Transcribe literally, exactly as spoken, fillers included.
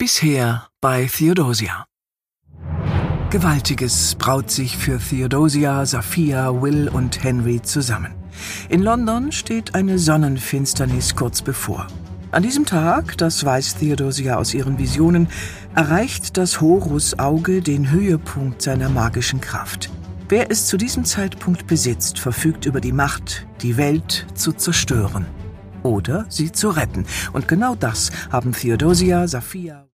Bisher bei Theodosia. Gewaltiges braut sich für Theodosia, Saphia, Will und Henry zusammen. In London steht eine Sonnenfinsternis kurz bevor. An diesem Tag, das weiß Theodosia aus ihren Visionen, erreicht das Horus-Auge den Höhepunkt seiner magischen Kraft. Wer es zu diesem Zeitpunkt besitzt, verfügt über die Macht, die Welt zu zerstören oder sie zu retten. Und genau das haben Theodosia, Saphia